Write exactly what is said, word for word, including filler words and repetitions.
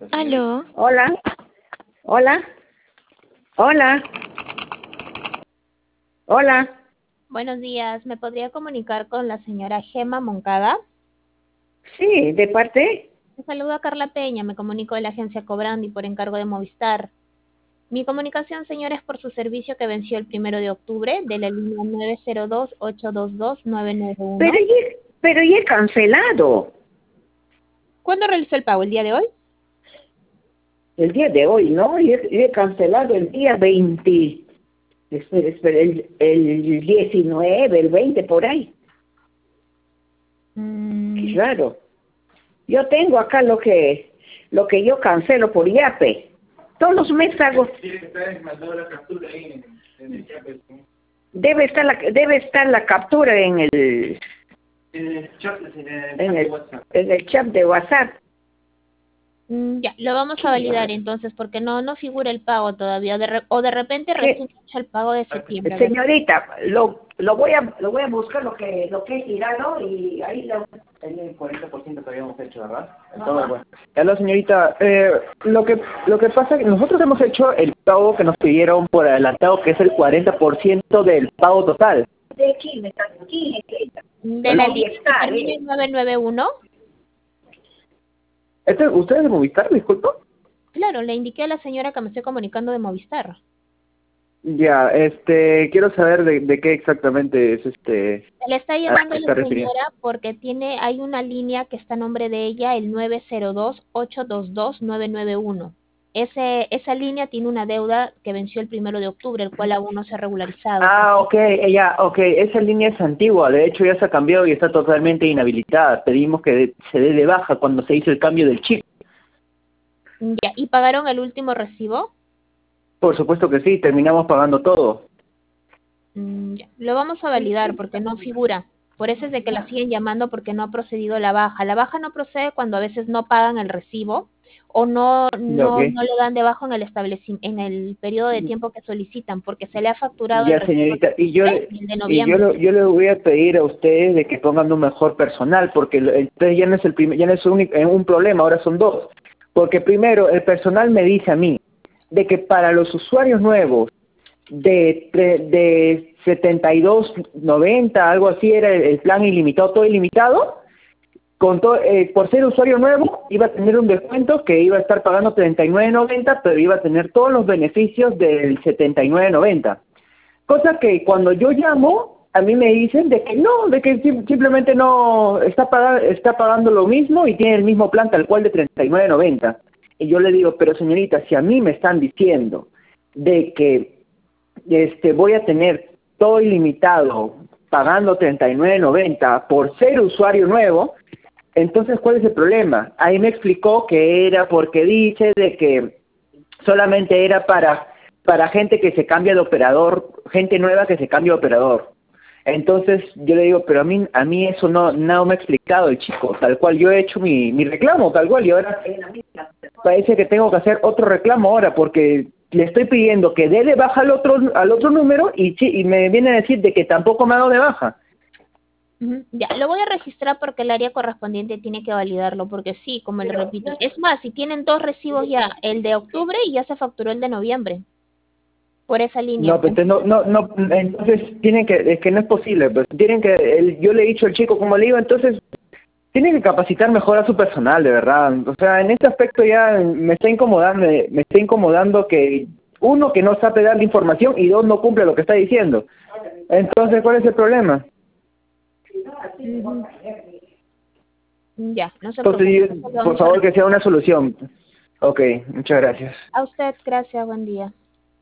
Aló. Hola, hola, hola, hola. Buenos días. ¿Me podría comunicar con la señora Gema Moncada? Sí, ¿de parte? Me saluda Carla Peña. Me comunico de la agencia Cobrandi por encargo de Movistar. Mi comunicación, señora, es por su servicio que venció el primero de octubre de la línea nueve cero dos, ocho dos dos, nueve nueve uno. Pero ya, pero ya he cancelado. ¿Cuándo realizó el pago? ¿El día de hoy? El día de hoy, ¿no? Ya he, ya he cancelado el día veinte. Espera, espera, el, el diecinueve, el veinte, por ahí. Mm, Qué raro. Yo tengo acá lo que lo que yo cancelo por Yape. Todos los meses hago. Debe estar la debe estar la captura en el En el chat, en el en chat de el, WhatsApp. en el chat de WhatsApp. mm, ya, lo vamos a validar entonces porque no no figura el pago todavía. De re- o de repente ¿Qué? recién hecho el pago de septiembre. A ver. Señorita, lo lo voy a lo voy a buscar lo que lo que he tirado y ahí lo El cuarenta por ciento que habíamos hecho, ¿verdad? Todo bueno. Hola, señorita. Eh, lo que lo que pasa es que nosotros hemos hecho el pago que nos pidieron por adelantado, que es el cuarenta por ciento del pago total. de quién me está quién es ella. De la línea que Movistar, termina ¿eh? en nueve nueve uno. Este, ¿Usted es de Movistar, disculpa? Claro, le indiqué a la señora que me estoy comunicando de Movistar. Ya, este, quiero saber de, de qué exactamente es este, Le está a llamando qué a está la refiriendo. señora porque tiene, hay una línea que está a nombre de ella, el nueve cero dos, ocho dos dos, nueve nueve uno. Ese, esa línea tiene una deuda que venció el primero de octubre, el cual aún no se ha regularizado. Ah, ok, ella, ok, esa línea es antigua, de hecho ya se ha cambiado y está totalmente inhabilitada. Pedimos que de- se dé de baja cuando se hizo el cambio del chip. Ya, ¿y pagaron el último recibo? Por supuesto que sí, terminamos pagando todo. Mm, ya. Lo vamos a validar porque no figura. Por eso es de que la siguen llamando porque no ha procedido la baja. La baja no procede cuando a veces no pagan el recibo o no Ya, ok. no no le dan de baja en el estableci- en el periodo de tiempo que solicitan porque se le ha facturado el Ya, recibo de señorita, y yo, octubre y el de y yo, noviembre. lo- yo le voy a pedir a ustedes de que pongan un mejor personal, porque lo- entonces ya no es el primer, ya no es un, único- un problema, ahora son dos. Porque primero, el personal me dice a mí de que para los usuarios nuevos de, tre- de setenta y dos noventa, algo así era el, el plan ilimitado, todo ilimitado, con to- eh, por ser usuario nuevo iba a tener un descuento que iba a estar pagando treinta y nueve noventa, pero iba a tener todos los beneficios del setenta y nueve noventa. Cosa que cuando yo llamo, a mí me dicen de que no, de que sim- simplemente no está pagando, está pagando lo mismo y tiene el mismo plan tal cual de treinta y nueve noventa. Y yo le digo, pero señorita, si a mí me están diciendo de que este voy a tener todo ilimitado pagando treinta y nueve noventa por ser usuario nuevo, entonces ¿cuál es el problema? Ahí me explicó que era porque dice de que solamente era para para gente que se cambia de operador, gente nueva que se cambia de operador. Entonces yo le digo, pero a mí a mí eso no no me ha explicado el chico, tal cual yo he hecho mi, mi reclamo, tal cual, y ahora parece que tengo que hacer otro reclamo ahora porque le estoy pidiendo que dé de baja al otro al otro número y, chi- y me viene a decir de que tampoco me ha dado de baja. Ujú. Ya, lo voy a registrar porque el área correspondiente tiene que validarlo, porque sí, como le repito, es más, si tienen dos recibos ya, el de octubre y ya se facturó el de noviembre, por esa línea. No, pero entonces no, no, no, entonces tienen que, es que no es posible, pues tienen que, el- yo le he dicho al chico, como le digo, entonces tienen que capacitar mejor a su personal, de verdad. O sea, en este aspecto ya me está incomodando, me está incomodando que uno que no sabe dar la información y dos no cumple lo que está diciendo. Entonces, ¿cuál es el problema? Ujú. Ya, no se Entonces, preocupe, eso lo yo- por vamos a favor, que sea registrar. una solución. Ok, muchas gracias. A usted, gracias, buen día.